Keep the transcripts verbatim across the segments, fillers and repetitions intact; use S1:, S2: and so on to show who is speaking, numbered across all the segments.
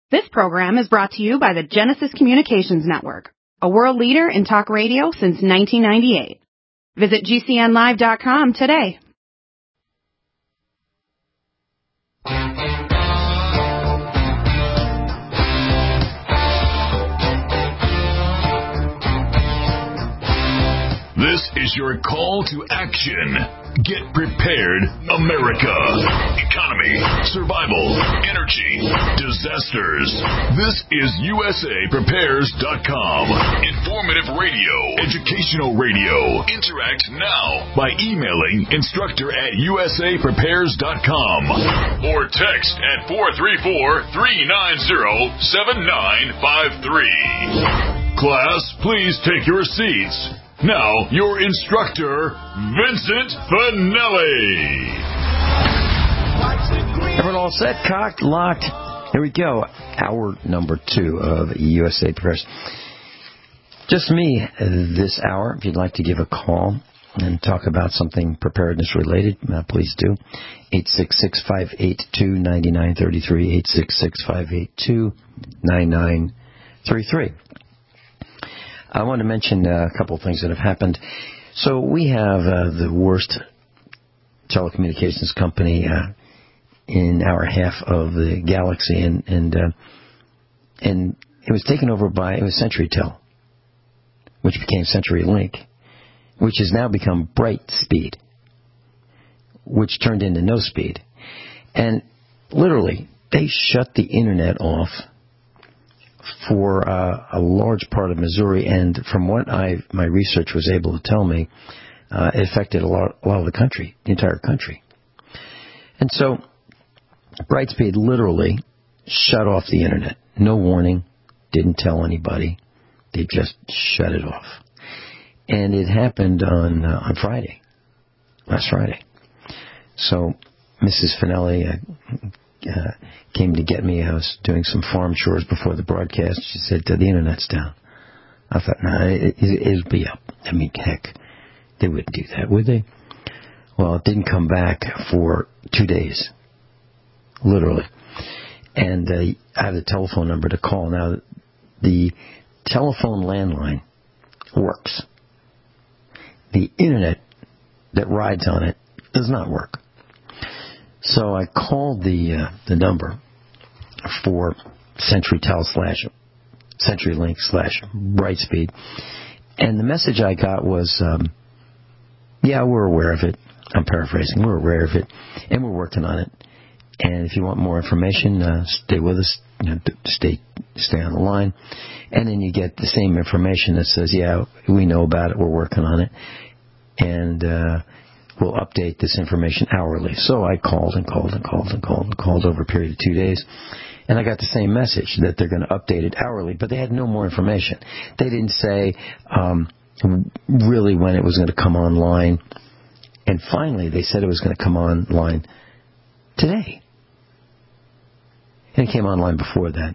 S1: This program is brought to you by the Genesis Communications Network, a world leader in talk radio since nineteen ninety-eight. Visit G C N live dot com today.
S2: This is your call to action. Get prepared, America. Economy, survival, energy, disasters. This is U S A Prepares dot com. Informative radio, educational radio. Interact now by emailing instructor at U S A Prepares dot com or text at four three four, three nine zero, seven nine five three. Class, please take your seats. Now, your instructor, Vincent Finelli.
S3: Everyone all set, cocked, locked. Here we go. Hour number two of U S A Prepares. Just me this hour. If you'd like to give a call and talk about something preparedness related, uh, please do. eight six six, five eight two, nine nine three three. eight six six, five eight two, nine nine three three. I want to mention a couple of things that have happened. So we have uh, the worst telecommunications company uh, in our half of the galaxy, and and uh, and it was taken over by it was CenturyTel, which became CenturyLink, which has now become Brightspeed, which turned into No Speed, and literally they shut the internet off for uh, a large part of Missouri, and from what I my research was able to tell me, uh, it affected a lot, a lot of the country, the entire country. And so, Brightspeed literally shut off the internet. No warning, didn't tell anybody. They just shut it off. And it happened on uh, on Friday, last Friday. So, Missus Finelli uh, Uh, came to get me. I was doing some farm chores before the broadcast. She said, the internet's down. I thought, no, nah, it, it, it'll be up. I mean, heck, they wouldn't do that, would they? Well, it didn't come back for two days, literally. And uh, I had a telephone number to call. Now, the telephone landline works. The internet that rides on it does not work. So I called the uh, the number for CenturyTel slash CenturyLink slash Brightspeed, and the message I got was, um, yeah, we're aware of it. I'm paraphrasing. We're aware of it, and we're working on it. And if you want more information, uh, stay with us. You know, stay stay on the line, and then you get the same information that says, yeah, we know about it. We're working on it, and uh, we'll update this information hourly. So I called and called and called and called and called over a period of two days. And I got the same message that they're going to update it hourly, but they had no more information. They didn't say um, really when it was going to come online. And finally, they said it was going to come online today. And it came online before that.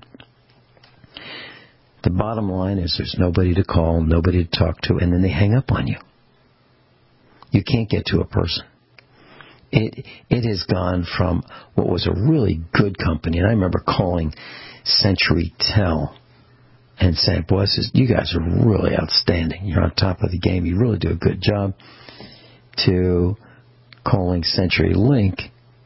S3: The bottom line is there's nobody to call, nobody to talk to, and then they hang up on you. You can't get to a person. It it has gone from what was a really good company, and I remember calling CenturyTel and saying, boy, this is, you guys are really outstanding. You're on top of the game. You really do a good job, to calling CenturyLink,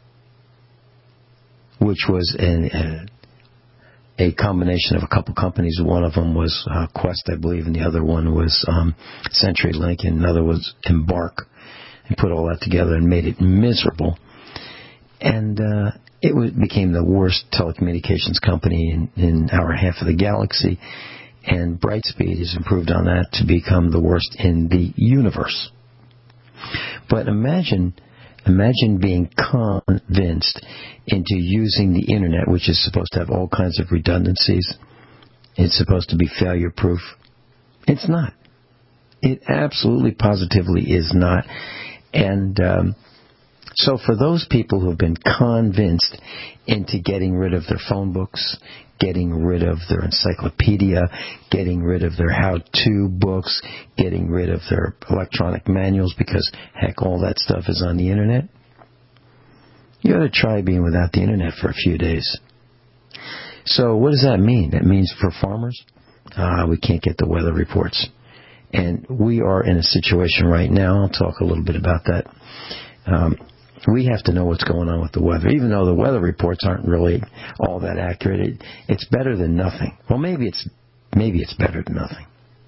S3: which was an, a, a combination of a couple companies. One of them was uh, Quest, I believe, and the other one was um, CenturyLink, and another was Embark. And put all that together and made it miserable. And uh, it was, became the worst telecommunications company in, in our half of the galaxy. And Brightspeed has improved on that to become the worst in the universe. But imagine, imagine being convinced into using the internet, which is supposed to have all kinds of redundancies. It's supposed to be failure-proof. It's not. It absolutely, positively is not. And um, so for those people who have been convinced into getting rid of their phone books, getting rid of their encyclopedia, getting rid of their how-to books, getting rid of their electronic manuals, because, heck, all that stuff is on the internet, you ought to try being without the internet for a few days. So what does that mean? That means for farmers, uh, we can't get the weather reports. And we are in a situation right now, I'll talk a little bit about that. Um, we have to know what's going on with the weather. Even though the weather reports aren't really all that accurate, it, it's better than nothing. Well, maybe it's maybe it's better than nothing.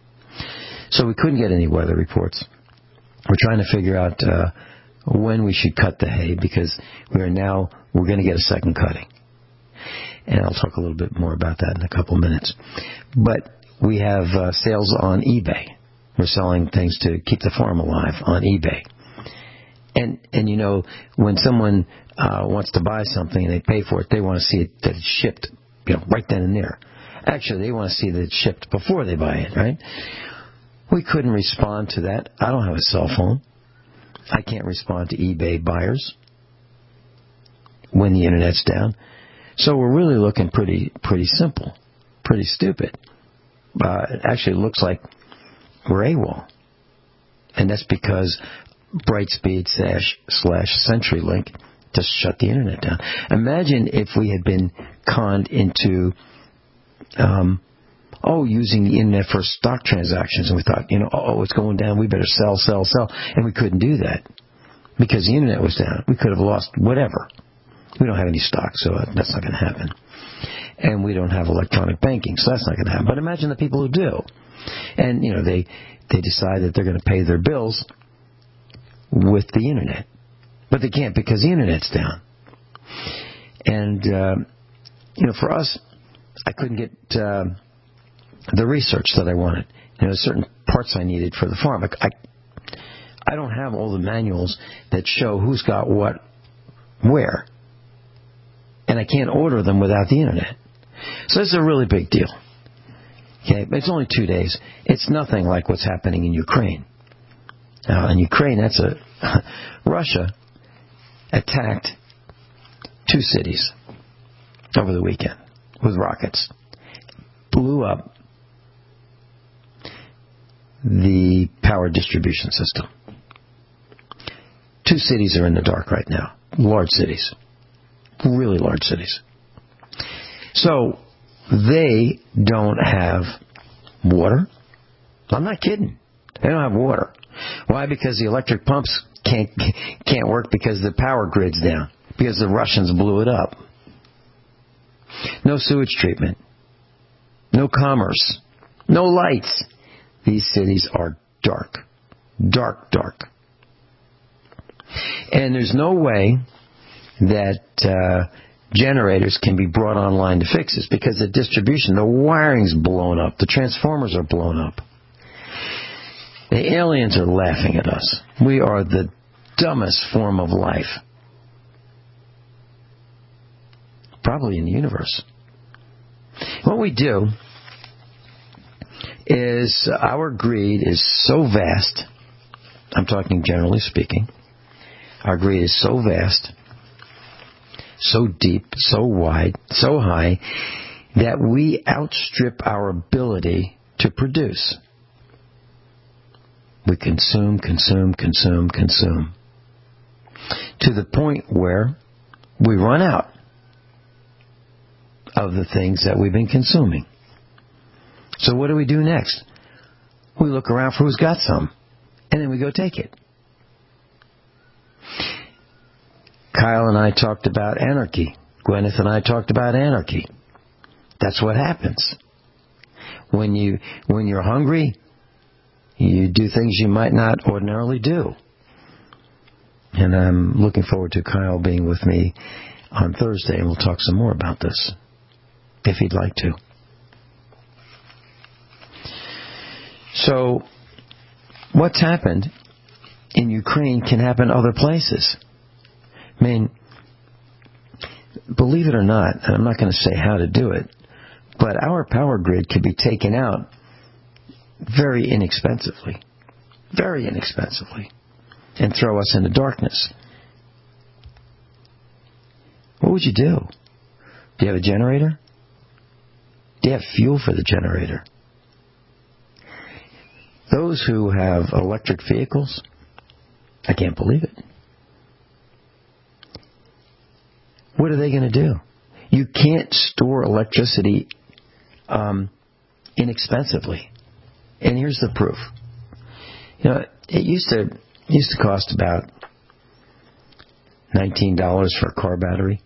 S3: So we couldn't get any weather reports. We're trying to figure out uh, when we should cut the hay, because we are now, we're going to get a second cutting. And I'll talk a little bit more about that in a couple minutes. But we have uh, sales on eBay. We're selling things to keep the farm alive on eBay. And, and you know, when someone uh, wants to buy something and they pay for it, they want to see it, that it's shipped, you know, right then and there. Actually, they want to see that it's shipped before they buy it, right? We couldn't respond to that. I don't have a cell phone. I can't respond to eBay buyers when the Internet's down. So we're really looking pretty pretty simple, pretty stupid. Uh, it actually looks like we're AWOL. And that's because Brightspeed slash, slash CenturyLink just shut the Internet down. Imagine if we had been conned into, um, oh, using the Internet for stock transactions, and we thought, you know, oh, it's going down, we better sell, sell, sell. And we couldn't do that because the Internet was down. We could have lost whatever. We don't have any stock, so that's not going to happen. And we don't have electronic banking, so that's not going to happen. But imagine the people who do. And, you know, they, they decide that they're going to pay their bills with the Internet. But they can't because the Internet's down. And, uh, you know, for us, I couldn't get uh, the research that I wanted. You know, certain parts I needed for the farm. I, I, I don't have all the manuals that show who's got what where. And I can't order them without the Internet. So this is a really big deal. Okay, but it's only two days. It's nothing like what's happening in Ukraine. Now, in Ukraine, that's a Russia attacked two cities over the weekend with rockets. Blew up the power distribution system. Two cities are in the dark right now. Large cities. Really large cities. So they don't have water. I'm not kidding. They don't have water. Why? Because the electric pumps can't can't work because the power grid's down. Because the Russians blew it up. No sewage treatment. No commerce. No lights. These cities are dark. Dark, dark. And there's no way that uh, generators can be brought online to fix this because the distribution, the wiring's blown up. The transformers are blown up. The aliens are laughing at us. We are the dumbest form of life. Probably in the universe. What we do is our greed is so vast. I'm talking generally speaking. Our greed is so vast, so deep, so wide, so high, that we outstrip our ability to produce. We consume, consume, consume, consume, to the point where we run out of the things that we've been consuming. So what do we do next? We look around for who's got some, and then we go take it. Kyle and I talked about anarchy. Gwyneth and I talked about anarchy. That's what happens. When you, when you're hungry, you do things you might not ordinarily do. And I'm looking forward to Kyle being with me on Thursday, and we'll talk some more about this, if he'd like to. So, what's happened in Ukraine can happen other places. I mean, believe it or not, and I'm not going to say how to do it, but our power grid could be taken out very inexpensively, very inexpensively, and throw us into darkness. What would you do? Do you have a generator? Do you have fuel for the generator? Those who have electric vehicles, I can't believe it. What are they going to do? You can't store electricity um, inexpensively. And here's the proof. You know, it used to it used to cost about nineteen dollars for a car battery.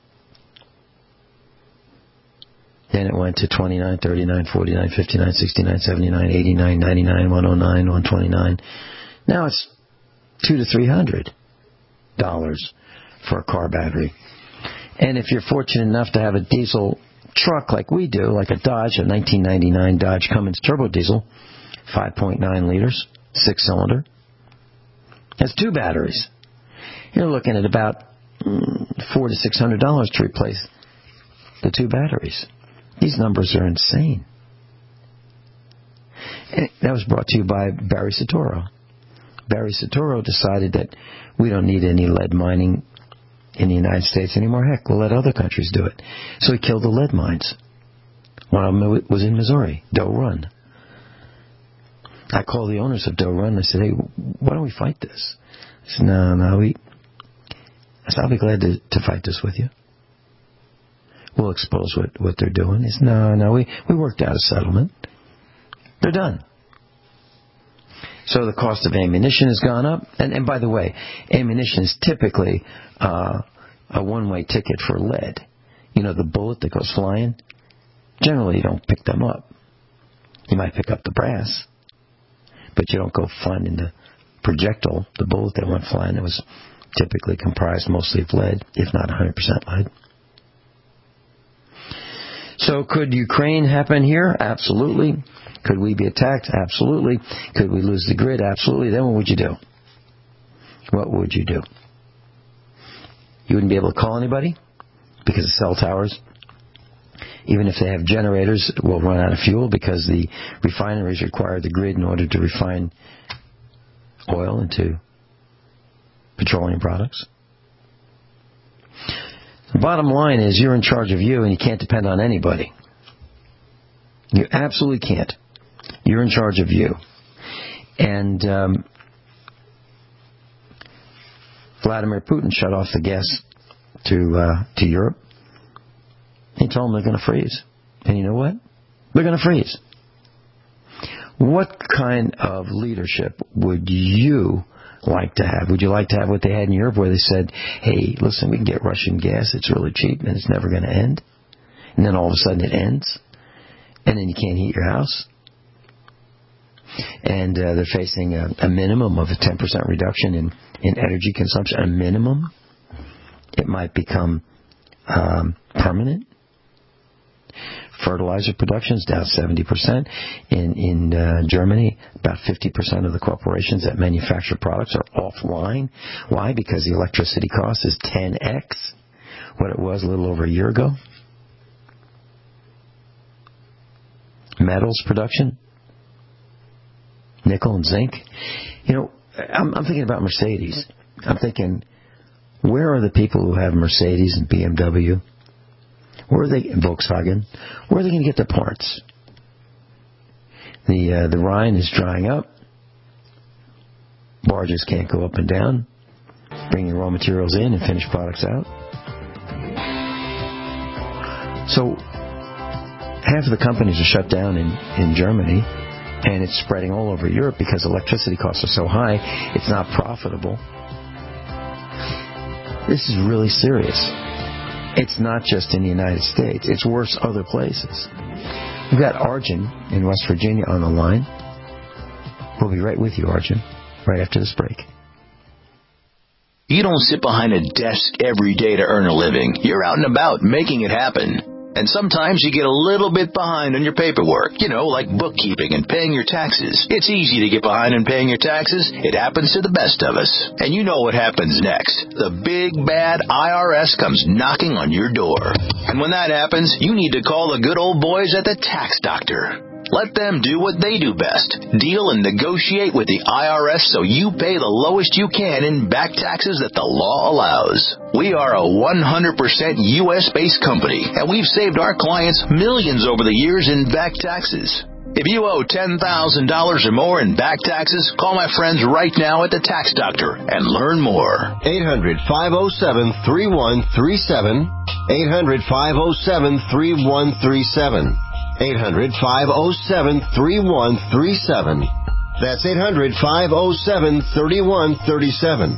S3: Then it went to twenty-nine, thirty-nine, forty-nine, fifty-nine, sixty-nine, seventy-nine, eighty-nine, ninety-nine, one oh nine, one twenty-nine. Now it's two to three hundred dollars for a car battery. And if you're fortunate enough to have a diesel truck like we do, like a Dodge, a nineteen ninety-nine Dodge Cummins turbo diesel, five point nine liters, six cylinder, has two batteries. You're looking at about mm, four to six hundred dollars to replace the two batteries. These numbers are insane. And that was brought to you by Barry Soetoro. Barry Soetoro decided that we don't need any lead mining in the United States anymore. Heck, we'll let other countries do it. So he killed the lead mines. One of them was in Missouri, Doe Run. I called the owners of Doe Run and I said, hey, why don't we fight this? I said, no, no, we... I said, I'll be glad to, to fight this with you. We'll expose what, what they're doing. He said, no, no, we, we worked out a settlement. They're done. So the cost of ammunition has gone up. And, and by the way, ammunition is typically uh, a one-way ticket for lead. You know, the bullet that goes flying, generally you don't pick them up. You might pick up the brass, but you don't go finding the projectile, the bullet that went flying that was typically comprised mostly of lead, if not one hundred percent lead. So could Ukraine happen here? Absolutely. Could we be attacked? Absolutely. Could we lose the grid? Absolutely. Then what would you do? What would you do? You wouldn't be able to call anybody because the cell towers, even if they have generators, will run out of fuel because the refineries require the grid in order to refine oil into petroleum products. The bottom line is you're in charge of you and you can't depend on anybody. You absolutely can't. You're in charge of you. And um, Vladimir Putin shut off the gas to uh, to Europe. He told them they're going to freeze. And you know what? They're going to freeze. What kind of leadership would you like to have? Would you like to have what they had in Europe where they said, hey, listen, we can get Russian gas, it's really cheap and it's never going to end? And then all of a sudden it ends? And then you can't heat your house? And uh, they're facing a, a minimum of a ten percent reduction in, in energy consumption. A minimum. It might become um, permanent. Fertilizer production is down seventy percent. In, in uh, Germany, about fifty percent of the corporations that manufacture products are offline. Why? Because the electricity cost is ten x what it was a little over a year ago. Metals production, nickel and zinc. You know, I'm, I'm thinking about Mercedes. I'm thinking, where are the people who have Mercedes and B M W? Where are they, Volkswagen? Where are they going to get their parts? The uh, the Rhine is drying up. Barges can't go up and down, bringing raw materials in and finished products out. So half of the companies are shut down in, in Germany, and it's spreading all over Europe because electricity costs are so high, it's not profitable. This is really serious. It's not just in the United States. It's worse other places. We've got Arjun in West Virginia on the line. We'll be right with you, Arjun, right after this break.
S4: You don't sit behind a desk every day to earn a living. You're out and about making it happen. And sometimes you get a little bit behind on your paperwork, you know, like bookkeeping and paying your taxes. It's easy to get behind on paying your taxes. It happens to the best of us. And you know what happens next. The big, bad I R S comes knocking on your door. And when that happens, you need to call the good old boys at the Tax Doctor. Let them do what they do best. Deal and negotiate with the I R S so you pay the lowest you can in back taxes that the law allows. We are a one hundred percent U S based company, and we've saved our clients millions over the years in back taxes. If you owe ten thousand dollars or more in back taxes, call my friends right now at the Tax Doctor and learn more.
S5: eight hundred, five oh seven, three one three seven. eight hundred, five oh seven, three one three seven. eight hundred, five oh seven, three one three seven. That's eight hundred, five oh seven, three one three seven.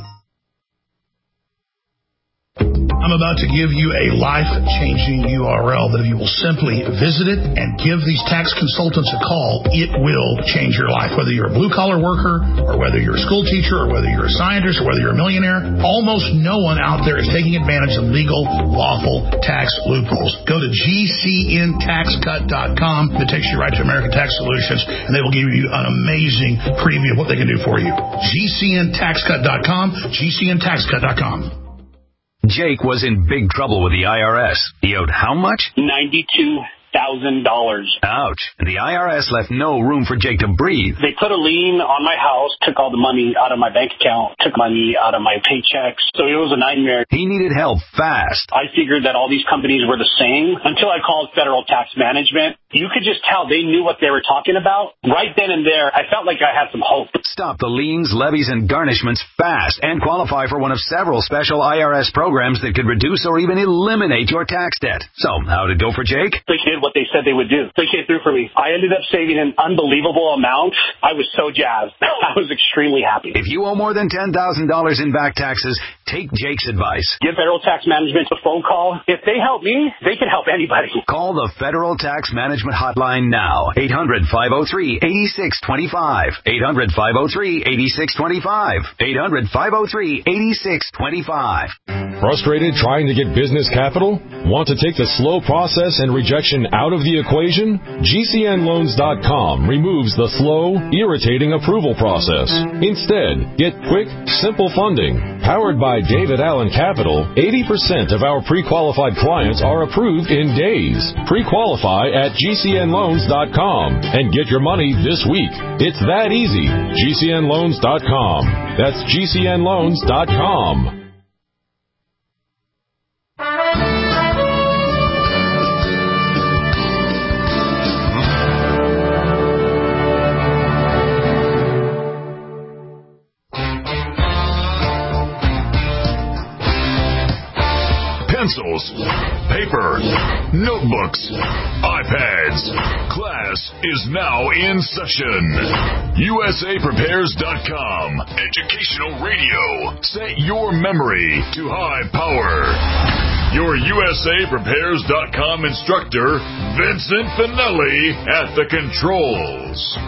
S6: I'm about to give you a life-changing U R L that if you will simply visit it and give these tax consultants a call, it will change your life. Whether you're a blue-collar worker or whether you're a school teacher or whether you're a scientist or whether you're a millionaire, almost no one out there is taking advantage of legal, lawful tax loopholes. Go to G C N tax cut dot com. It takes you right to American Tax Solutions, and they will give you an amazing preview of what they can do for you. G C N tax cut dot com, G C N tax cut dot com.
S7: Jake was in big trouble with the I R S. He owed how much?
S8: ninety-two thousand dollars.
S7: Ouch. And the I R S left no room for Jake to breathe.
S8: They put a lien on my house, took all the money out of my bank account, took money out of my paychecks. So it was a nightmare.
S7: He needed help fast.
S8: I figured that all these companies were the same until I called Federal Tax Management. You could just tell they knew what they were talking about. Right then and there, I felt like I had some hope.
S7: Stop the liens, levies, and garnishments fast and qualify for one of several special I R S programs that could reduce or even eliminate your tax debt. So, how'd it go for Jake?
S8: They did what they said they would do. They came through for me. I ended up saving an unbelievable amount. I was so jazzed. I was extremely happy.
S7: If you owe more than ten thousand dollars in back taxes, take Jake's advice.
S8: Give Federal Tax Management a phone call. If they help me, they can help anybody.
S7: Call the Federal Tax Management Hotline now. eight hundred, five oh three, eight six two five. eight hundred, five oh three, eight six two five. eight hundred, five oh three, eight six two five.
S9: Frustrated trying to get business capital? Want to take the slow process and rejection out of the equation? G C N loans dot com removes the slow, irritating approval process. Instead, get quick, simple funding. Powered by David Allen Capital, eighty percent of our pre-qualified clients are approved in days. Pre-qualify at G C N loans dot com and get your money this week. It's that easy. G C N loans dot com. That's G C N loans dot com.
S2: Pencils, paper, notebooks, iPads. Class is now in session. U S A Prepares dot com. Educational radio. Set your memory to high power. Your U S A Prepares dot com instructor, Vincent Finelli, at the controls.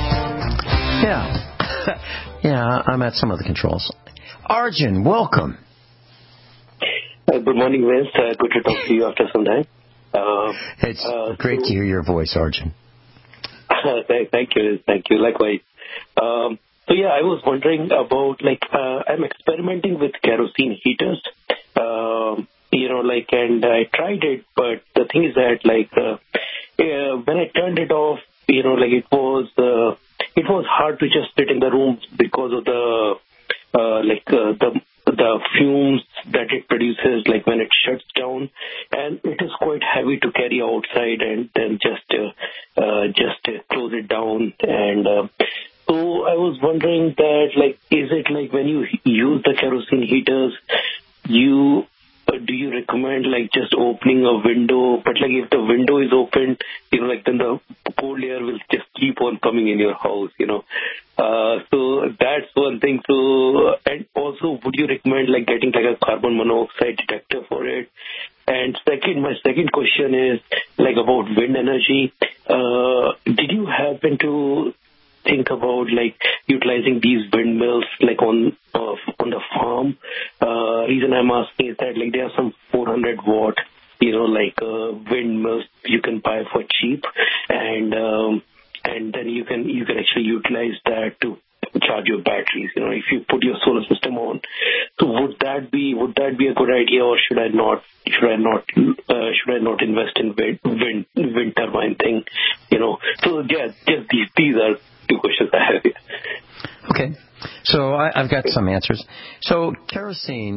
S3: Yeah. yeah, I'm at some of the controls. Arjun, welcome.
S10: Uh, good morning, Vince. Uh, good to talk to you after some time. Uh,
S3: it's uh, great so, to hear your voice, Arjun.
S10: thank, thank you. Thank you. Likewise. Um, so, yeah, I was wondering about, like, uh, I'm experimenting with kerosene heaters. Uh, you know, like, and I tried it, but the thing is that, like, uh, uh, when I turned it off, you know, like, it was, uh, it was hard to just sit in the room because of the, uh, like, uh, the, the fumes that it produces, like when it shuts down, and it is quite heavy to carry outside and then just uh, uh, just uh, close it down. And uh, so I was wondering that, like, is it like when you use the kerosene heaters, you uh, do you recommend like just opening a window? But like if the window is open, you know, like then the cold air will just keep on coming in your house, you know. Uh, so that's one thing. So, and also, would you recommend like getting like a carbon monoxide detector for it? And second, my second question is like about wind energy. Uh, did you happen to think about like utilizing these windmills like on uh, on the farm? Uh, reason I'm asking is that like there are some four hundred watt, you know, like uh, windmills you can buy for cheap, and um, and then you can you can actually utilize that to charge your batteries, you know, if you put your solar system on. So would that be would that be a good idea, or should I not should I not uh, should I not invest in wind, wind wind turbine thing, you know? So yeah, just these these are two questions I have here.
S3: Okay, so I, I've got some answers. So kerosene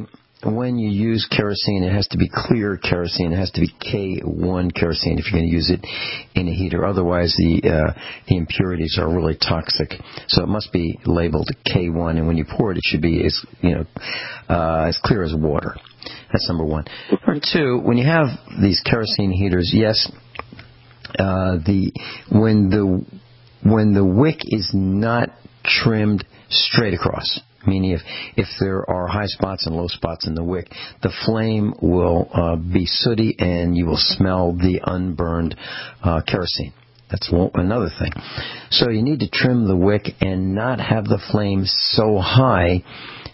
S3: when you use kerosene, it has to be clear kerosene. It has to be K one kerosene if you're going to use it in a heater. Otherwise, the uh, the impurities are really toxic. So it must be labeled K one, and when you pour it, it should be as you know uh, as clear as water. That's number one. Number two, when you have these kerosene heaters, yes, uh, the when the when the wick is not trimmed straight across, meaning if, if there are high spots and low spots in the wick, the flame will uh, be sooty and you will smell the unburned uh, kerosene. That's one, another thing. So you need to trim the wick and not have the flame so high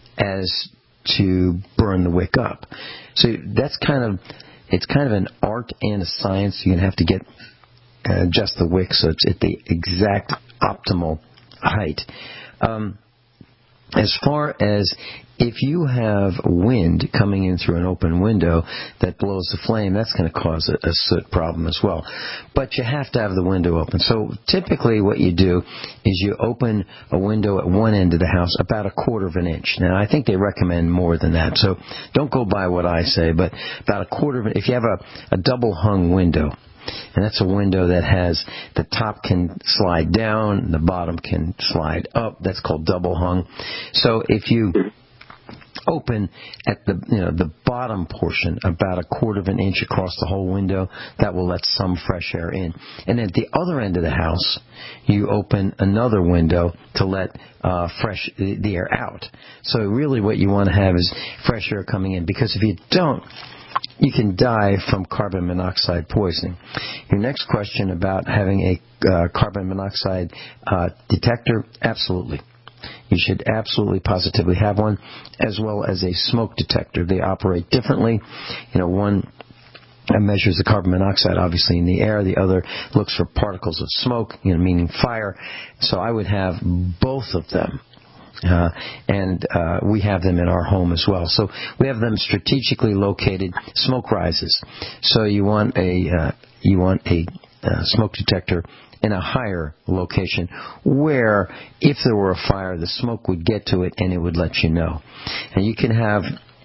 S3: as to burn the wick up. So that's kind of, it's kind of an art and a science. You're going to have to get uh, adjust the wick so it's at the exact optimal height. Um, as far as if you have wind coming in through an open window that blows the flame, that's going to cause a, a soot problem as well. But you have to have the window open. So typically what you do is you open a window at one end of the house about a quarter of an inch. Now, I think they recommend more than that. So don't go by what I say, but about a quarter of an inch. If you have a, a double hung window, and that's a window that has the top can slide down, the bottom can slide up. That's called double hung. So if you open at the you know the bottom portion about a quarter of an inch across the whole window, that will let some fresh air in. And at the other end of the house, you open another window to let uh, fresh the air out. So really what you want to have is fresh air coming in, because if you don't, you can die from carbon monoxide poisoning. Your next question about having a uh, carbon monoxide uh, detector, absolutely. You should absolutely positively have one, as well as a smoke detector. They operate differently. You know, one measures the carbon monoxide, obviously, in the air. The other looks for particles of smoke, you know, meaning fire. So I would have both of them. Uh, and uh, we have them in our home as well. So we have them strategically located. Smoke rises. So you want a uh, you want a uh, smoke detector in a higher location where if there were a fire, the smoke would get to it and it would let you know. And you can have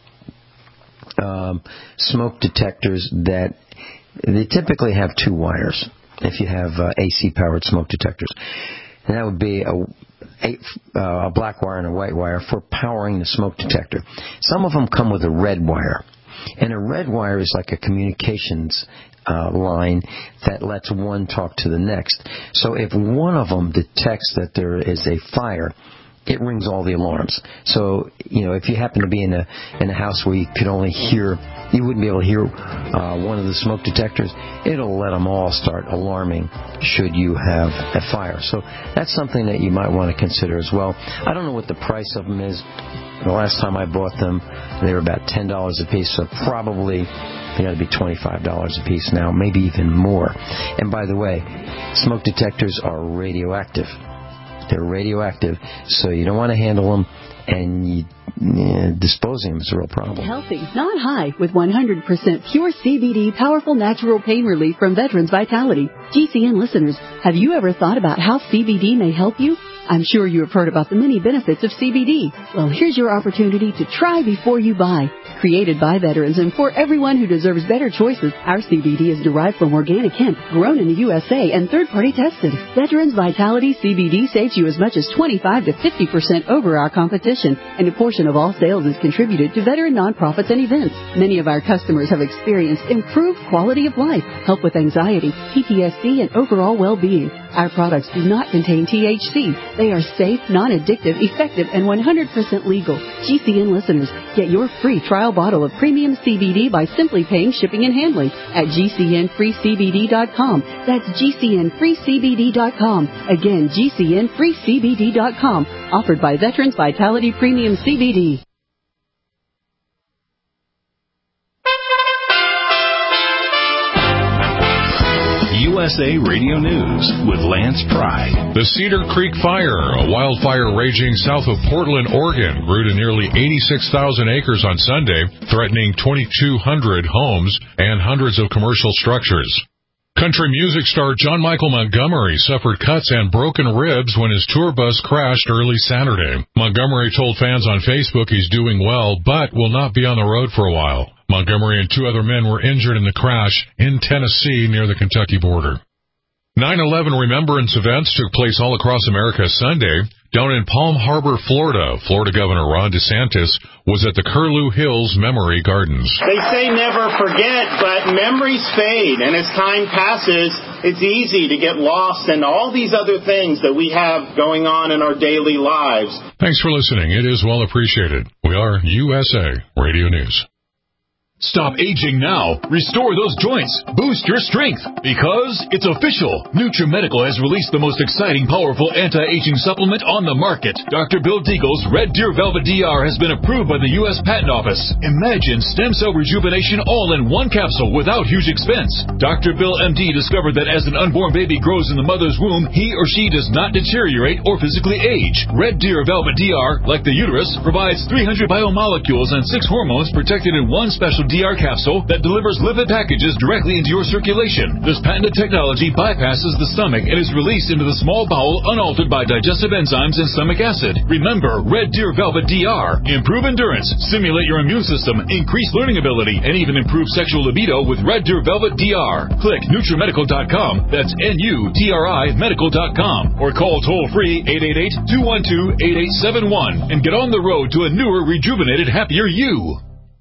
S3: um, smoke detectors that they typically have two wires if you have uh, A C-powered smoke detectors. And that would be a A, uh, a black wire and a white wire for powering the smoke detector. Some of them come with a red wire. And a red wire is like a communications uh, line that lets one talk to the next. So if one of them detects that there is a fire, it rings all the alarms. So, you know, if you happen to be in a in a house where you could only hear, you wouldn't be able to hear uh, one of the smoke detectors, it'll let them all start alarming should you have a fire. So that's something that you might want to consider as well. I don't know what the price of them is. The last time I bought them, they were about ten dollars a piece, so probably they got to be twenty-five dollars a piece now, maybe even more. And by the way, smoke detectors are radioactive. They're radioactive, so you don't want to handle them, and you, yeah, disposing them is a real problem.
S11: Healthy, not high, with one hundred percent pure C B D, powerful natural pain relief from Veterans Vitality. G C N listeners, have you ever thought about how C B D may help you? I'm sure you have heard about the many benefits of C B D. Well, here's your opportunity to try before you buy. Created by veterans and for everyone who deserves better choices, our C B D is derived from organic hemp, grown in the U S A, and third-party tested. Veterans Vitality C B D saves you as much as twenty-five to fifty percent over our competition, and a portion of all sales is contributed to veteran nonprofits and events. Many of our customers have experienced improved quality of life, help with anxiety, P T S D, and overall well-being. Our products do not contain T H C. They are safe, non-addictive, effective, and one hundred percent legal. G C N listeners, get your free trial bottle of premium C B D by simply paying shipping and handling at G C N free C B D dot com. That's G C N free C B D dot com. Again, G C N free C B D dot com. Offered by Veterans Vitality Premium C B D.
S2: U S A Radio News with Lance Pry.
S9: The Cedar Creek Fire, a wildfire raging south of Portland, Oregon, grew to nearly eighty-six thousand acres on Sunday, threatening twenty-two hundred homes and hundreds of commercial structures.
S12: Country music star John Michael Montgomery suffered cuts and broken ribs when his tour bus crashed early Saturday. Montgomery told fans on Facebook he's doing well, but will not be on the road for a while. Montgomery and two other men were injured in the crash in Tennessee near the Kentucky border. nine eleven remembrance events took place all across America Sunday. Down in Palm Harbor, Florida, Florida Governor Ron DeSantis was at the Curlew Hills Memory Gardens.
S13: They say never forget, but memories fade, and as time passes, it's easy to get lost in all these other things that we have going on in our daily lives.
S12: Thanks for listening. It is well appreciated. We are U S A Radio News.
S2: Stop aging now. Restore those joints. Boost your strength. Because it's official. NutriMedical has released the most exciting, powerful anti-aging supplement on the market. Doctor Bill Deagle's Red Deer Velvet D R has been approved by the U S Patent Office. Imagine stem cell rejuvenation all in one capsule without huge expense. Doctor Bill M D discovered that as an unborn baby grows in the mother's womb, he or she does not deteriorate or physically age. Red Deer Velvet D R, like the uterus, provides three hundred biomolecules and six hormones protected in one special D R capsule that delivers lipid packages directly into your circulation. This patented technology bypasses the stomach and is released into the small bowel unaltered by digestive enzymes and stomach acid. Remember, Red Deer Velvet D R. Improve endurance, stimulate your immune system, increase learning ability, and even improve sexual libido with Red Deer Velvet D R. Click NutriMedical dot com. That's N U T R I Medical dot com. Or call toll-free eight eight eight, two one two, eight eight seven one and get on the road to a newer, rejuvenated, happier you.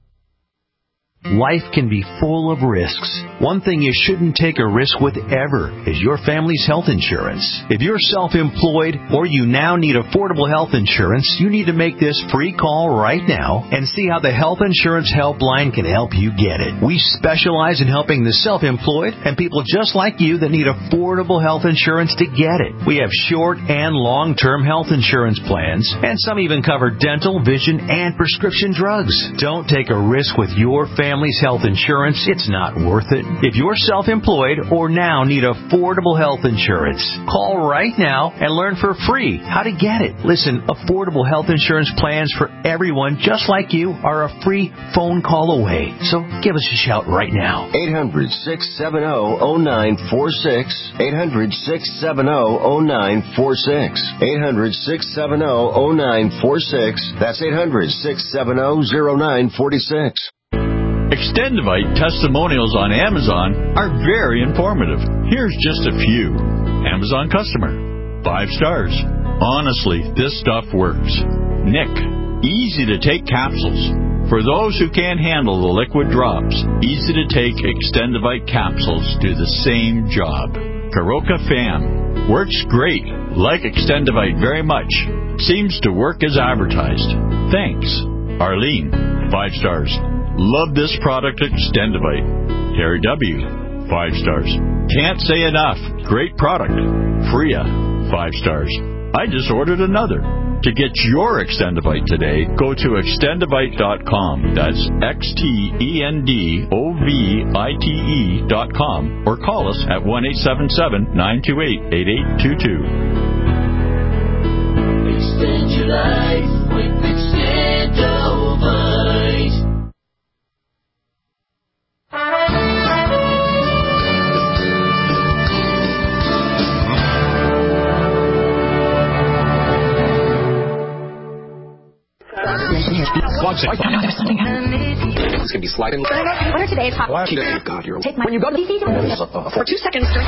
S14: Life can be full of risks. One thing you shouldn't take a risk with ever is your family's health insurance. If you're self-employed or you now need affordable health insurance, you need to make this free call right now and see how the Health Insurance Helpline can help you get it. We specialize in helping the self-employed and people just like you that need affordable health insurance to get it. We have short and long-term health insurance plans, and some even cover dental, vision, and prescription drugs. Don't take a risk with your family. Family's health insurance, it's not worth it. If you're self-employed or now need affordable health insurance, call right now and learn for free how to get it. Listen, affordable health insurance plans for everyone just like you are a free phone call away. So give us a shout right now.
S5: eight hundred, six seven zero, zero nine four six. eight hundred, six seven zero, zero nine four six. eight hundred, six seven zero, zero nine four six. That's eight hundred, six seven zero, zero nine four six.
S15: Extendivite testimonials on Amazon are very informative. Here's just a few. Amazon customer. Five stars. Honestly, this stuff works. Nick. Easy to take capsules. For those who can't handle the liquid drops, easy to take Extendivite capsules do the same job. Karoka Fam. Works great. Like Extendivite very much. Seems to work as advertised. Thanks. Arlene. Five stars. Love this product, Extendivite. Terry W. Five stars. Can't say enough. Great product. Freya. Five stars. I just ordered another. To get your Extendivite today, go to extendivite dot com. That's X T E N D O V I T E dot com. Or call us at one eight seven seven, nine two eight, eight eight two two.
S16: Extend your life with Extendivite.
S17: There's something happening. It's going to be sliding. What are today's hot? Oh, God, you're... Take my... When you go to the... For two seconds during...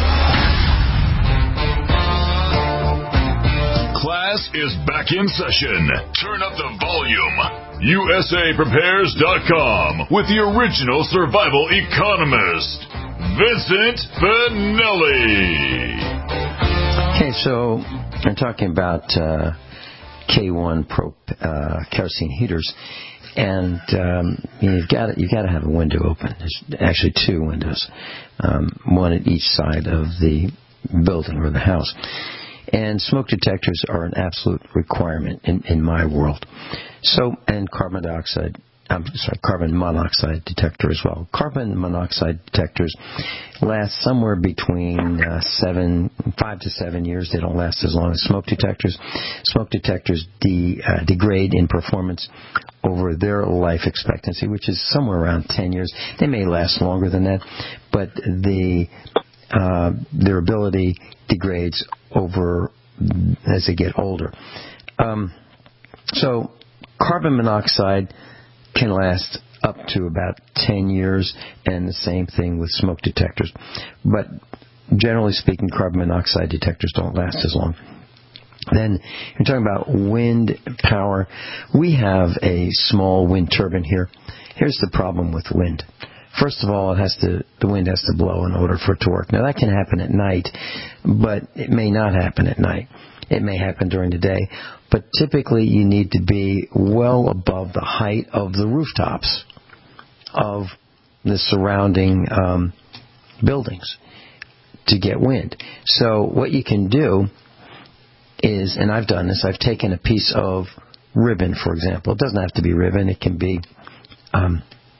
S2: Class is back in session. Turn up the volume. U S A Prepares dot com with the original survival economist, Vincent Finelli.
S3: Okay, so we're talking about uh, K one Pro uh, kerosene heaters, and um, you've got you've got to have a window open. There's actually two windows, um, one at each side of the building or the house. And smoke detectors are an absolute requirement in, in my world. So, and carbon dioxide I'm sorry, carbon monoxide detector as well. Carbon monoxide detectors last somewhere between uh, seven, five to seven years. They don't last as long as smoke detectors. Smoke detectors de, uh, degrade in performance over their life expectancy, which is somewhere around ten years. They may last longer than that, but the uh, their ability degrades over as they get older. Um, so carbon monoxide can last up to about ten years, and the same thing with smoke detectors. But generally speaking, carbon monoxide detectors don't last as long. Then you're talking about wind power. We have a small wind turbine here. Here's the problem with wind. First of all, it has to the wind has to blow in order for it to work. Now, that can happen at night, but it may not happen at night. It may happen during the day, but typically you need to be well above the height of the rooftops of the surrounding um, buildings to get wind. So what you can do is, and I've done this, I've taken a piece of ribbon, for example. It doesn't have to be ribbon. It can be um,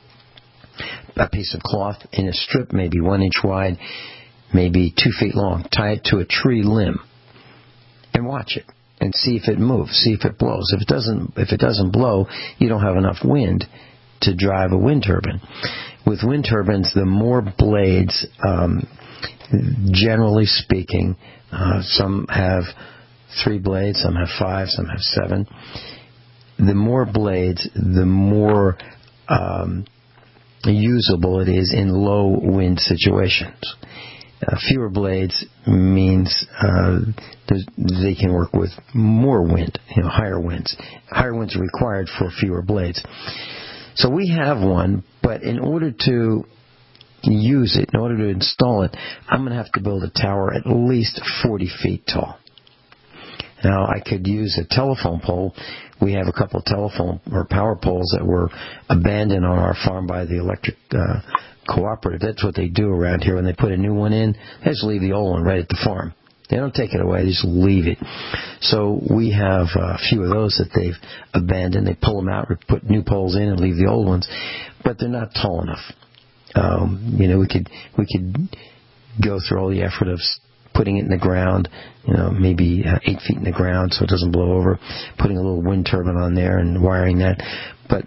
S3: a piece of cloth in a strip, maybe one inch wide, maybe two feet long. Tie it to a tree limb and watch it and see if it moves, see if it blows. If it doesn't, if it doesn't blow, you don't have enough wind to drive a wind turbine. With wind turbines, the more blades, um, generally speaking, uh, some have three blades, some have five, some have seven. The more blades, the more um, usable it is in low wind situations. Uh, fewer blades means uh, they can work with more wind, you know, higher winds. Higher winds are required for fewer blades. So we have one, but in order to use it, in order to install it, I'm going to have to build a tower at least forty feet tall. Now, I could use a telephone pole. We have a couple of telephone or power poles that were abandoned on our farm by the electric uh, cooperative. That's what they do around here. When they put a new one in, they just leave the old one right at the farm. They don't take it away. They just leave it. So we have a few of those that they've abandoned. They pull them out, put new poles in, and leave the old ones. But they're not tall enough. Um, you know, we could we could go through all the effort of putting it in the ground, you know, maybe uh, eight feet in the ground so it doesn't blow over, putting a little wind turbine on there and wiring that. But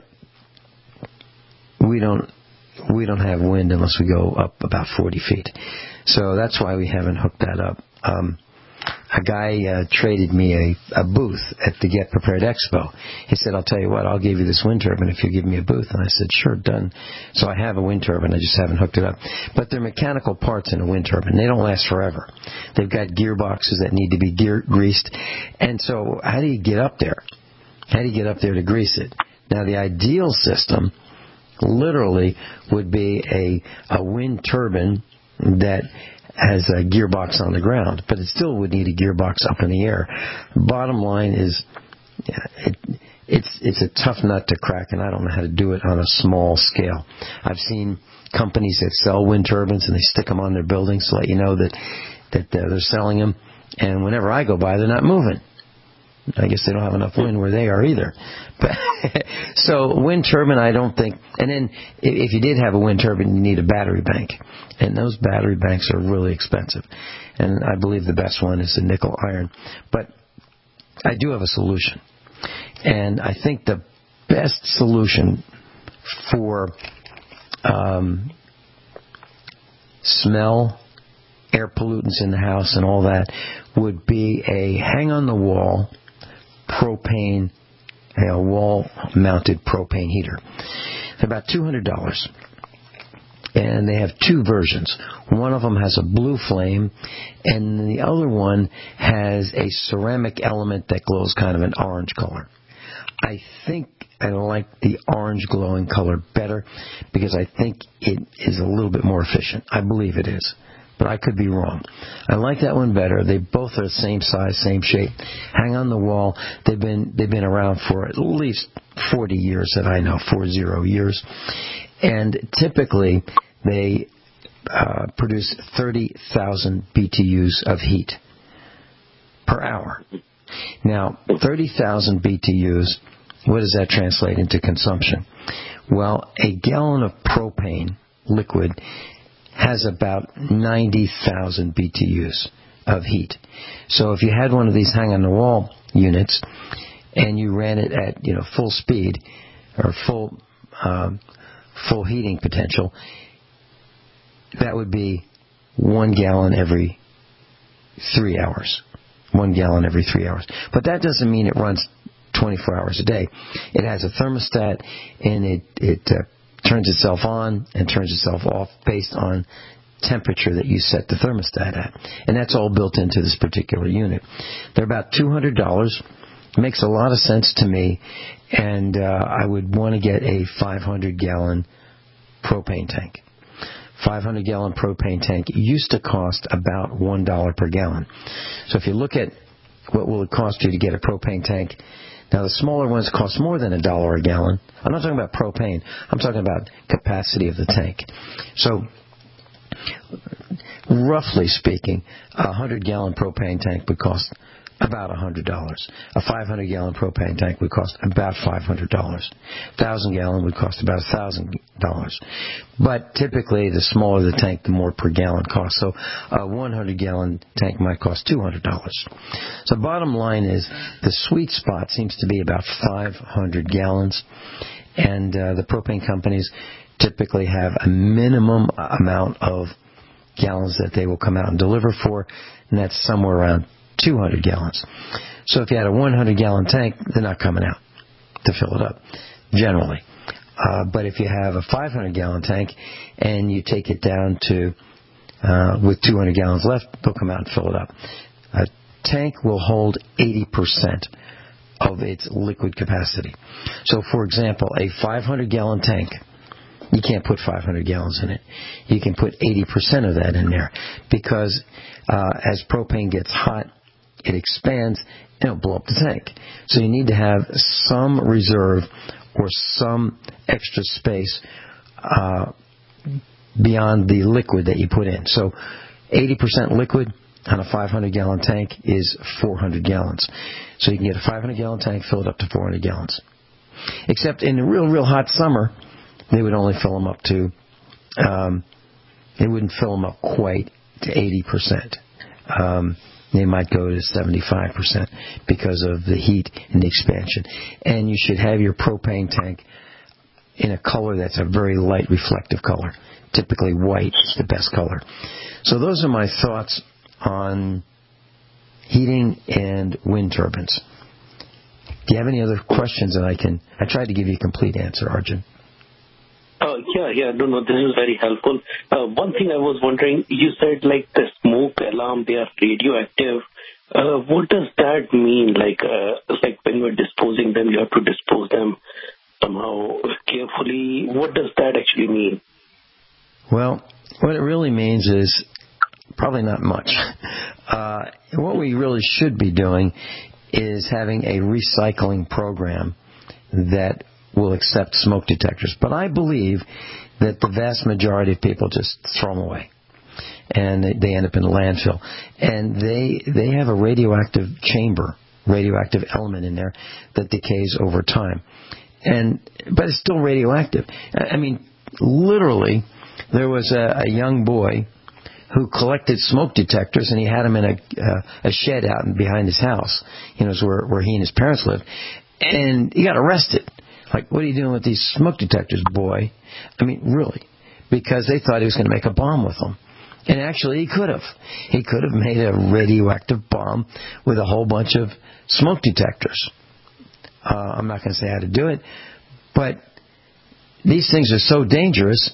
S3: we don't we don't have wind unless we go up about forty feet. So that's why we haven't hooked that up. Um, a guy uh, traded me a, a booth at the Get Prepared Expo. He said, I'll tell you what, I'll give you this wind turbine if you give me a booth. And I said, sure, done. So I have a wind turbine. I just haven't hooked it up. But they're mechanical parts in a wind turbine. They don't last forever. They've got gearboxes that need to be gear- greased. And so how do you get up there? How do you get up there to grease it? Now, the ideal system literally would be a, a wind turbine that has a gearbox on the ground, but it still would need a gearbox up in the air. Bottom line is, it, it's it's a tough nut to crack, and I don't know how to do it on a small scale. I've seen companies that sell wind turbines, and they stick them on their buildings to let you know that that uh, they're selling them, and whenever I go by, they're not moving. I guess they don't have enough wind where they are either. But so wind turbine, I don't think. And then if you did have a wind turbine, you need a battery bank, and those battery banks are really expensive. And I believe the best one is the nickel iron. But I do have a solution, and I think the best solution for um, smell, air pollutants in the house, and all that would be a hang-on-the-wall propane, a wall-mounted propane heater. They're about two hundred dollars. And they have two versions. One of them has a blue flame, and the other one has a ceramic element that glows kind of an orange color. I think I like the orange glowing color better because I think it is a little bit more efficient. I believe it is, but I could be wrong. I like that one better. They both are the same size, same shape. Hang on the wall. They've been they've been around for at least forty years that I know, four zero years. And typically they uh, produce thirty thousand B T Us of heat per hour. Now, thirty thousand B T Us what does that translate into consumption? Well, a gallon of propane liquid has about ninety thousand B T Us of heat. So if you had one of these hang-on-the-wall units and you ran it at, you know, full speed or full um, full heating potential, that would be one gallon every three hours. One gallon every three hours. But that doesn't mean it runs twenty-four hours a day. It has a thermostat, and it, it uh, turns itself on and turns itself off based on temperature that you set the thermostat at. And that's all built into this particular unit. They're about two hundred dollars. Makes a lot of sense to me, and uh, I would want to get a five hundred gallon propane tank. five hundred gallon propane tank used to cost about one dollar per gallon. So if you look at what will it cost you to get a propane tank, now the smaller ones cost more than a dollar a gallon. I'm not talking about propane. I'm talking about capacity of the tank. So roughly speaking, a one hundred gallon propane tank would cost about one hundred dollars. A five hundred gallon propane tank would cost about five hundred dollars. A one thousand gallon would cost about one thousand dollars. But typically, the smaller the tank, the more per gallon cost. So a one hundred gallon tank might cost two hundred dollars. So bottom line is, the sweet spot seems to be about five hundred gallons. And uh, the propane companies typically have a minimum amount of gallons that they will come out and deliver for, and that's somewhere around two hundred gallons. So if you had a one hundred gallon tank, they're not coming out to fill it up, generally. Uh, but if you have a five hundred gallon tank and you take it down to, uh, with two hundred gallons left, they'll come out and fill it up. A tank will hold eighty percent of its liquid capacity. So, for example, a five hundred gallon tank, you can't put five hundred gallons in it. You can put eighty percent of that in there, because uh, as propane gets hot, it expands and it'll blow up the tank. So you need to have some reserve or some extra space uh, beyond the liquid that you put in. So eighty percent liquid on a five hundred gallon tank is four hundred gallons. So you can get a five hundred gallon tank, fill it up to four hundred gallons. Except in a real, real hot summer, they would only fill them up to, um, they wouldn't fill them up quite to eighty percent. Um, they might go to seventy-five percent because of the heat and the expansion. And you should have your propane tank in a color that's a very light reflective color. Typically white is the best color. So those are my thoughts on heating and wind turbines. Do you have any other questions that I can... I tried to give you a complete answer, Arjun.
S10: Uh, yeah, yeah, no, no, this is very helpful. Uh, one thing I was wondering, you said like the smoke alarm, they are radioactive. Uh, what does that mean? Like, uh, like when you're disposing them, you have to dispose them somehow carefully. What does that actually mean?
S3: Well, what it really means is probably not much. Uh, what we really should be doing is having a recycling program that will accept smoke detectors. But I believe that the vast majority of people just throw them away, and they end up in a landfill. And they they have a radioactive chamber, radioactive element in there that decays over time. And but it's still radioactive. I mean, literally, there was a, a young boy who collected smoke detectors, and he had them in a uh, a shed out behind his house. You know, where where he and his parents lived, and he got arrested. Like, what are you doing with these smoke detectors, boy? I mean, really. Because they thought he was going to make a bomb with them. And actually, he could have. He could have made a radioactive bomb with a whole bunch of smoke detectors. Uh, I'm not going to say how to do it. But these things are so dangerous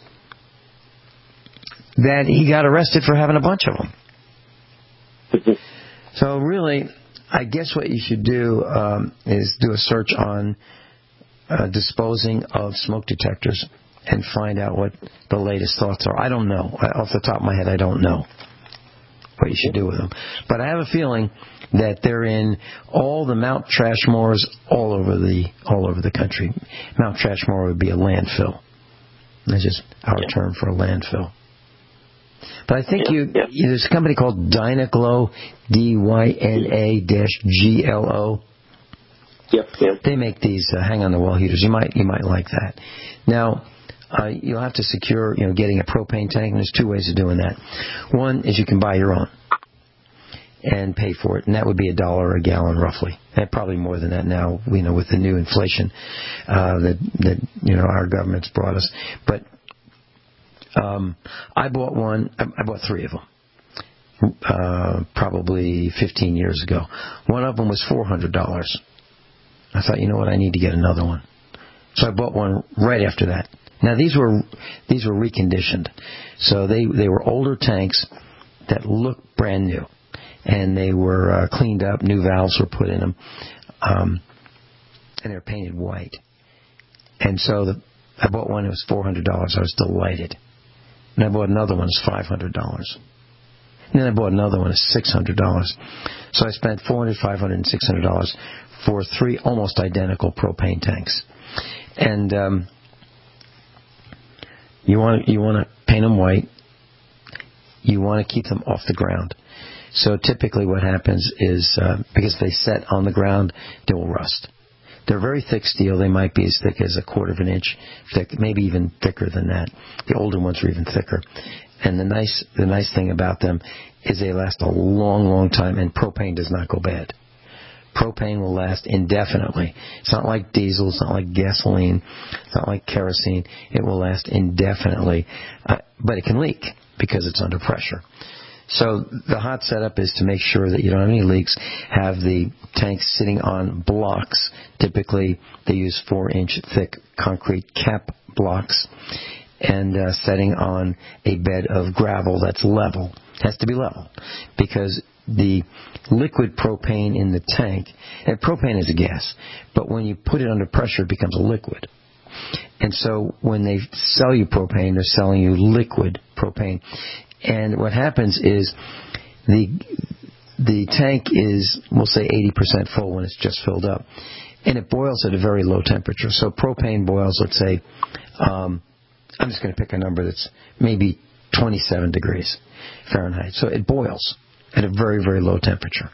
S3: that he got arrested for having a bunch of them. So really, I guess what you should do um, is do a search on Uh, disposing of smoke detectors and find out what the latest thoughts are. I don't know. Off the top of my head, I don't know what you should do with them. But I have a feeling that they're in all the Mount Trashmores all over the all over the country. Mount Trashmore would be a landfill. That's just our yeah. term for a landfill. But I think yeah, you, yeah. you there's a company called Dynaglow, D Y N A G L O.
S10: Yep, yep.
S3: They make these uh, hang-on-the-wall heaters. You might you might like that. Now, uh, you'll have to secure, you know, getting a propane tank, and there's two ways of doing that. One is you can buy your own and pay for it, and that would be a dollar a gallon roughly. And probably more than that now, you know, with the new inflation uh, that that you know our government's brought us. But um, I bought one. I, I bought three of them, uh, probably fifteen years ago. One of them was four hundred dollars. I thought, you know what, I need to get another one. So I bought one right after that. Now these were these were reconditioned, so they they were older tanks that looked brand new. And they were uh, cleaned up, new valves were put in them, um, and they were painted white. And so the, I bought one, it was four hundred dollars. I was delighted. And I bought another one, it was five hundred dollars. And then I bought another one, it was six hundred dollars. So I spent four hundred dollars, five hundred dollars, and six hundred dollars for three almost identical propane tanks. And um, you want you want to paint them white. You want to keep them off the ground. So typically what happens is, uh, because they set on the ground, they will rust. They're very thick steel. They might be as thick as a quarter of an inch thick, maybe even thicker than that. The older ones are even thicker. And the nice, the nice thing about them is they last a long, long time, and propane does not go bad. Propane will last indefinitely. It's not like diesel. It's not like gasoline. It's not like kerosene. It will last indefinitely. Uh, but it can leak because it's under pressure. So the hot setup is to make sure that you don't have any leaks. Have the tanks sitting on blocks. Typically, they use four-inch thick concrete cap blocks, and uh, setting on a bed of gravel that's level. It has to be level because the liquid propane in the tank, and propane is a gas, but when you put it under pressure, it becomes a liquid. And so when they sell you propane, they're selling you liquid propane. And what happens is the the tank is, we'll say, eighty percent full when it's just filled up. And it boils at a very low temperature. So propane boils, let's say, um, I'm just going to pick a number that's maybe twenty-seven degrees Fahrenheit. So it boils at a very, very low temperature.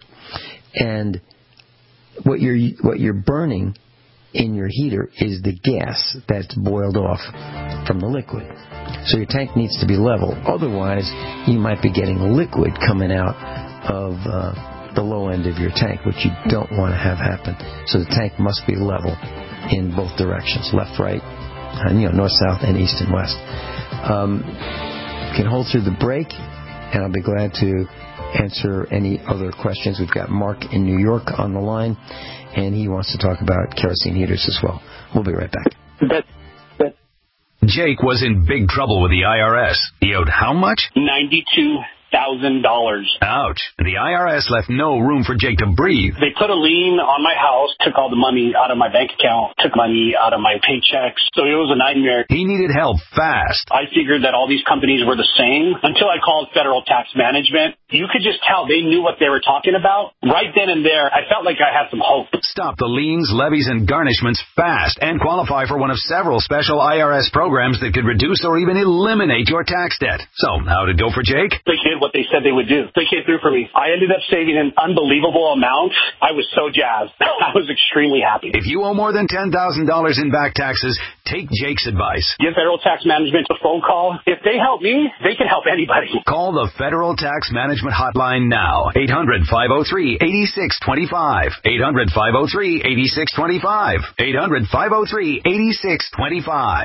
S3: And what you're what you're burning in your heater is the gas that's boiled off from the liquid. So your tank needs to be level. Otherwise, you might be getting liquid coming out of uh, the low end of your tank, which you don't want to have happen. So the tank must be level in both directions, left, right, and, you know, north, south, and east and west. Um, you can hold through the break, and I'll be glad to answer any other questions. We've got Mark in New York on the line, and he wants to talk about kerosene heaters as well. We'll be right back.
S10: That, that.
S7: Jake was in big trouble with the I R S. He owed how much?
S8: ninety-two thousand dollars.
S7: Ouch. The I R S left no room for Jake to breathe.
S8: They put a lien on my house, took all the money out of my bank account, took money out of my paychecks. So it was a nightmare.
S7: He needed help fast.
S8: I figured that all these companies were the same until I called Federal Tax Management. You could just tell they knew what they were talking about. Right then and there, I felt like I had some hope.
S7: Stop the liens, levies, and garnishments fast and qualify for one of several special I R S programs that could reduce or even eliminate your tax debt. So, how'd it go for Jake?
S8: They did what they said they would do. They came through for me. I ended up saving an unbelievable amount. I was so jazzed. I was extremely happy.
S7: If you owe more than ten thousand dollars in back taxes, take Jake's advice.
S8: Give Federal Tax Management a phone call. If they help me, they can help anybody.
S7: Call the Federal Tax Management Hotline now. eight hundred, five oh three, eight six two five. eight hundred, five oh three, eight six two five. eight hundred, five oh three, eight six two five.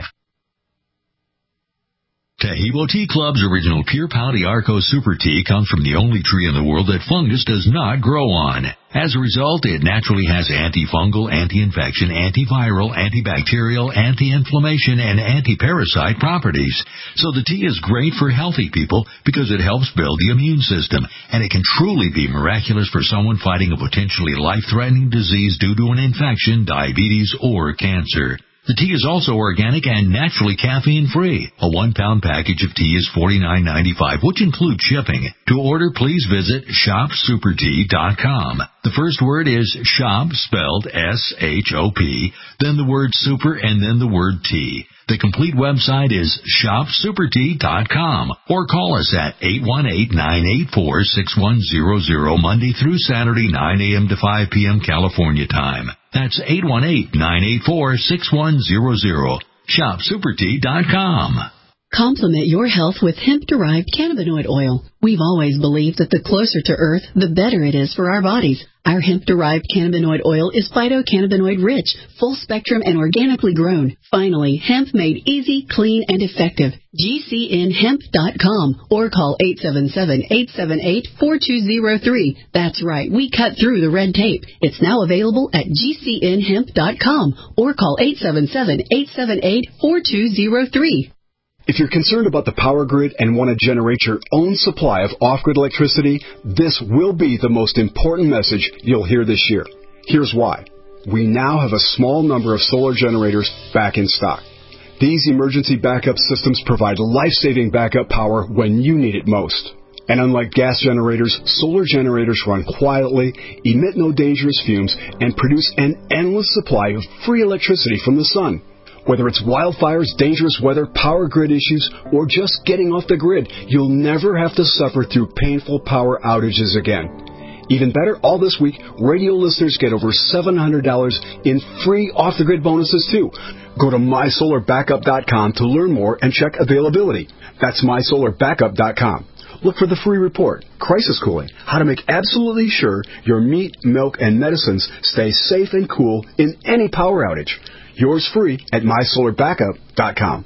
S18: Taheebo Tea Club's original Pure Pouty Arco Super Tea comes from the only tree in the world that fungus does not grow on. As a result, it naturally has antifungal, anti-infection, antiviral, antibacterial, anti-inflammation, and anti-parasite properties. So the tea is great for healthy people because it helps build the immune system, and it can truly be miraculous for someone fighting a potentially life-threatening disease due to an infection, diabetes, or cancer. The tea is also organic and naturally caffeine-free. A one-pound package of tea is forty-nine ninety-five, which includes shipping. To order, please visit shop super tea dot com. The first word is shop, spelled S H O P, then the word super, and then the word tea. The complete website is shop super tea dot com or call us at eight one eight, nine eight four, six one zero zero Monday through Saturday, nine a.m. to five p.m. California time. That's eight one eight, nine eight four, six one zero zero. shop super tea dot com.
S11: Complement your health with hemp-derived cannabinoid oil. We've always believed that the closer to Earth, the better it is for our bodies. Our hemp-derived cannabinoid oil is phytocannabinoid rich, full-spectrum, and organically grown. Finally, hemp made easy, clean, and effective. G C N hemp dot com or call eight seven seven, eight seven eight, four two zero three. That's right, we cut through the red tape. It's now available at G C N hemp dot com or call eight seven seven, eight seven eight, four two zero three.
S19: If you're concerned about the power grid and want to generate your own supply of off-grid electricity, this will be the most important message you'll hear this year. Here's why. We now have a small number of solar generators back in stock. These emergency backup systems provide life-saving backup power when you need it most. And unlike gas generators, solar generators run quietly, emit no dangerous fumes, and produce an endless supply of free electricity from the sun. Whether it's wildfires, dangerous weather, power grid issues, or just getting off the grid, you'll never have to suffer through painful power outages again. Even better, all this week, radio listeners get over seven hundred dollars in free off-the-grid bonuses, too. Go to my solar backup dot com to learn more and check availability. That's my solar backup dot com. Look for the free report, Crisis Cooling, how to make absolutely sure your meat, milk, and medicines stay safe and cool in any power outage. Yours free at my solar backup dot com.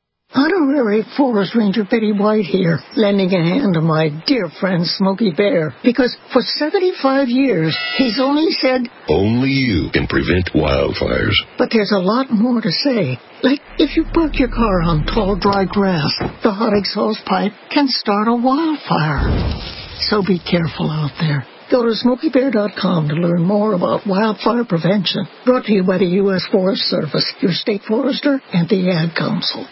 S20: Honorary Forest Ranger Betty White here, lending a hand to my dear friend Smokey Bear, because for seventy-five years, he's only said,
S21: only you can prevent wildfires.
S20: But there's a lot more to say. Like, if you park your car on tall, dry grass, the hot exhaust pipe can start a wildfire. So be careful out there. Go to smokey bear dot com to learn more about wildfire prevention. Brought to you by the U S Forest Service, your state forester, and the Ad Council.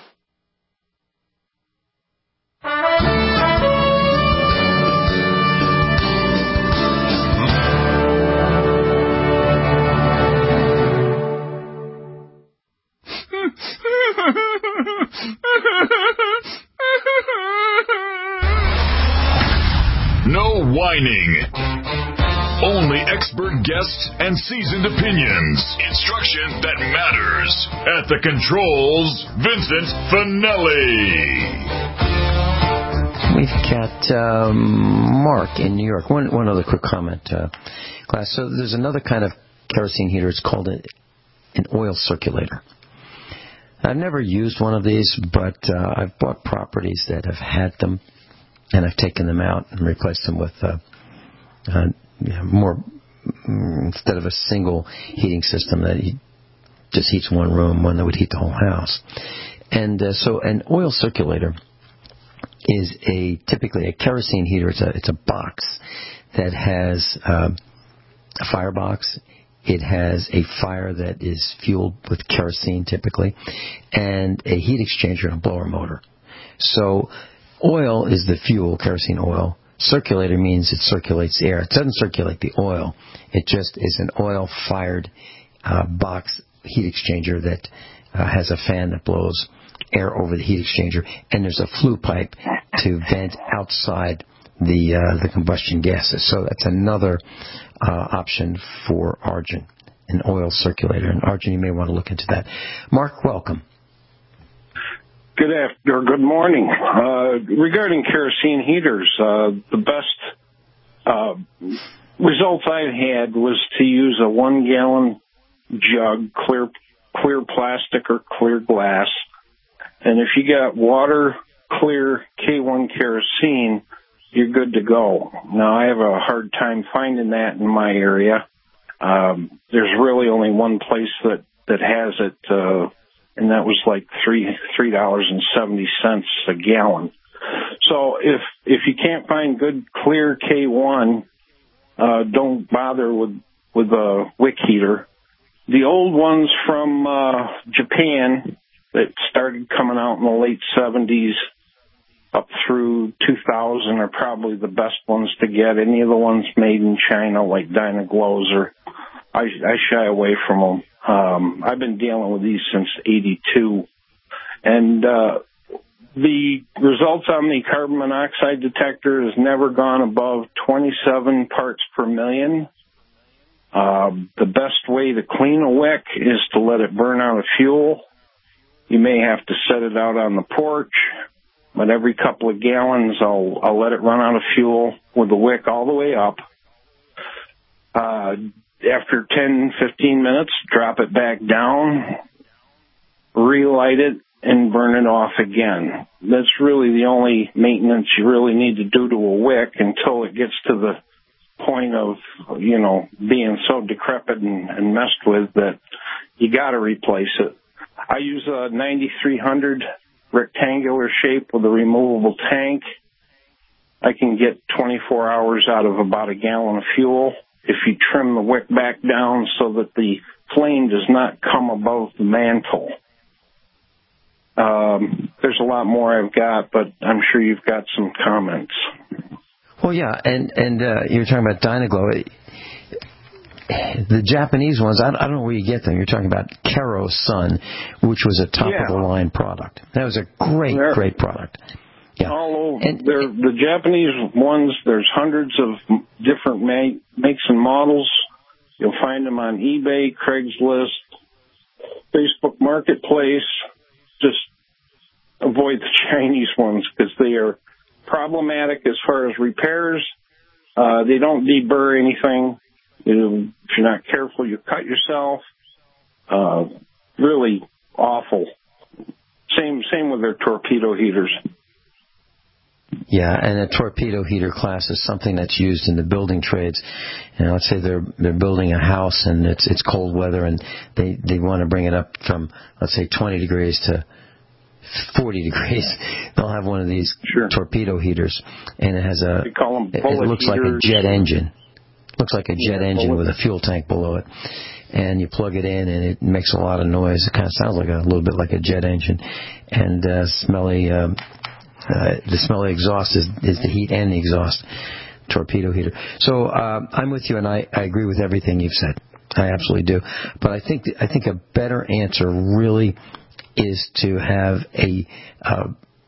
S2: No whining. Only expert guests and seasoned opinions. Instruction that matters. At the controls, Vincent Finelli.
S3: We've got um, Mark in New York. One one other quick comment, uh, class. So there's another kind of kerosene heater. It's called a, an oil circulator. I've never used one of these, but uh, I've bought properties that have had them, and I've taken them out and replaced them with uh, uh, you know, more, instead of a single heating system that he just heats one room, one that would heat the whole house. And uh, so an oil circulator is a typically a kerosene heater. It's a, it's a box that has uh, a firebox. It has a fire that is fueled with kerosene typically, and a heat exchanger and a blower motor. So oil is the fuel, kerosene oil. Circulator means it circulates air. It doesn't circulate the oil. It just is an oil-fired uh, box heat exchanger that uh, has a fan that blows air over the heat exchanger, and there's a flue pipe to vent outside the uh, the combustion gases. So that's another uh, option for Arjun, an oil circulator. And Arjun, you may want to look into that. Mark, welcome.
S22: Good after, or good morning. Uh, regarding kerosene heaters, uh, the best uh, result I had was to use a one-gallon jug, clear clear plastic or clear glass, and if you got water, clear K one kerosene, you're good to go. Now, I have a hard time finding that in my area. Um, there's really only one place that, that has it, uh, and that was like three three dollars and seventy cents a gallon. So if if you can't find good clear K one, uh, don't bother with with a wick heater. The old ones from uh, Japan that started coming out in the late seventies up through two thousand are probably the best ones to get. Any of the ones made in China, like Dynaglows, or I, I shy away from them. Um, I've been dealing with these since eighty-two, And uh, the results on the carbon monoxide detector has never gone above twenty-seven parts per million. Uh, the best way to clean a wick is to let it burn out of fuel. You may have to set it out on the porch, but every couple of gallons I'll, I'll let it run out of fuel with the wick all the way up. Uh, after ten, fifteen minutes, drop it back down, relight it, and burn it off again. That's really the only maintenance you really need to do to a wick until it gets to the point of, you know, being so decrepit and, and messed with that you got to replace it. I use a ninety-three hundred rectangular shape with a removable tank. I can get twenty-four hours out of about a gallon of fuel if you trim the wick back down so that the flame does not come above the mantle. Um, there's a lot more I've got, but I'm sure you've got some comments.
S3: Well, yeah, and and uh, you were talking about Dynaglow. The Japanese ones, I don't know where you get them. You're talking about Kero Sun, which was a top-of-the-line product. That was a great, they're, great product. Yeah.
S22: All over. And, they're, the Japanese ones, there's hundreds of different make, makes and models. You'll find them on eBay, Craigslist, Facebook Marketplace. Just avoid the Chinese ones because they are problematic as far as repairs. Uh, they don't deburr anything. You know, if you're not careful, you cut yourself. Uh, really awful. Same same with their torpedo heaters.
S3: Yeah, and a torpedo heater class is something that's used in the building trades. You know, let's say they're they're building a house and it's it's cold weather and they, they want to bring it up from, let's say, twenty degrees to forty degrees. They'll have one of these sure. torpedo heaters, and it has a
S22: they call them
S3: it, it looks
S22: heaters.
S3: like a jet engine. Looks like a jet
S22: yeah,
S3: engine
S22: bullet.
S3: with a fuel tank below it. And you plug it in, and it makes a lot of noise. It kind of sounds like a, a little bit like a jet engine. And uh, smelly, um, uh, the smelly exhaust is, is the heat and the exhaust. Torpedo heater. So uh, I'm with you, and I, I agree with everything you've said. I absolutely do. But I think I think a better answer really is to have a uh,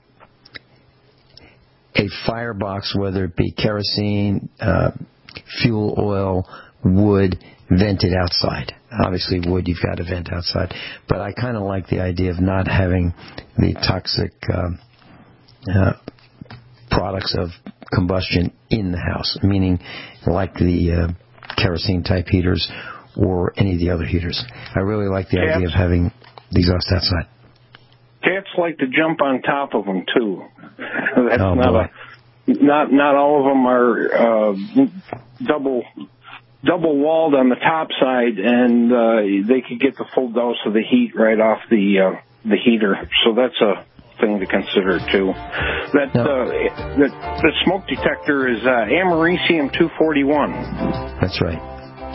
S3: a firebox, whether it be kerosene, uh, fuel oil, wood, vented outside. Obviously, wood, you've got to vent outside. But I kind of like the idea of not having the toxic um, uh, products of combustion in the house, meaning like the uh, kerosene-type heaters or any of the other heaters. I really like the Cats. idea of having the exhaust outside.
S22: Cats like to jump on top of them, too. That's
S3: oh,
S22: not
S3: boy.
S22: a... Not not all of them are uh, double double walled on the top side, and uh, they could get the full dose of the heat right off the uh, the heater. So that's a thing to consider too. That no. uh, that the smoke detector is uh, americium two forty-one.
S3: That's right.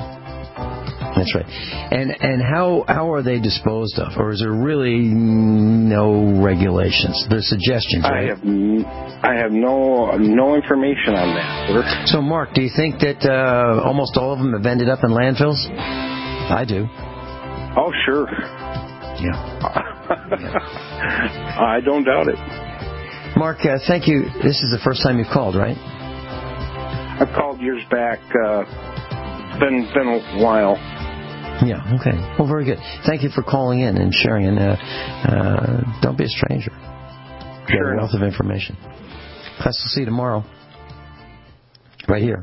S3: That's right. And and how how are they disposed of, or is there really no regulations? The suggestions, right?
S22: I have I have no no information on that, sir.
S3: So, Mark, do you think that uh, almost all of them have ended up in landfills? I do.
S22: Oh, sure.
S3: Yeah.
S22: yeah. I don't doubt it.
S3: Mark, uh, thank you. This is the first time you've called, right?
S22: I've called years back. Uh, been been a while.
S3: Yeah, okay. Well, very good. Thank you for calling in and sharing. And uh, uh, don't be a stranger. You
S22: sure
S3: got a wealth of information. Class, we'll see you tomorrow. Right here.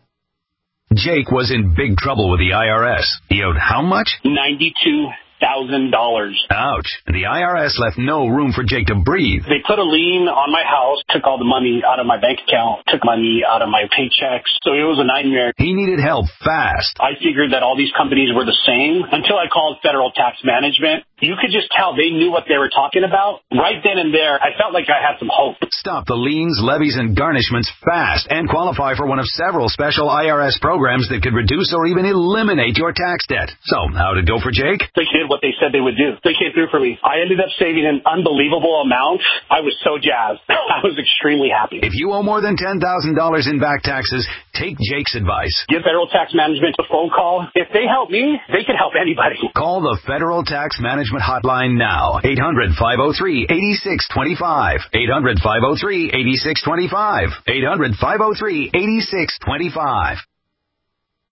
S7: Jake was in big trouble with the I R S. He owed how much?
S8: ninety-two thousand dollars.
S7: Ouch. And the I R S left no room for Jake to breathe.
S8: They put a lien on my house, took all the money out of my bank account, took money out of my paychecks. So it was a nightmare.
S7: He needed help fast.
S8: I figured that all these companies were the same until I called Federal Tax Management. You could just tell they knew what they were talking about. Right then and there, I felt like I had some hope.
S7: Stop the liens, levies, and garnishments fast and qualify for one of several special I R S programs that could reduce or even eliminate your tax debt. So, how'd it go for Jake?
S8: They did what they said they would do. They came through for me. I ended up saving an unbelievable amount. I was so jazzed. I was extremely happy.
S7: If you owe more than ten thousand dollars in back taxes, take Jake's advice.
S8: Give Federal Tax Management a phone call. If they help me, they can help anybody.
S7: Call the Federal Tax Management Hotline now. eight hundred, five oh three, eight six two five. eight hundred, five oh three, eight six two five. eight hundred, five oh three, eight six two five.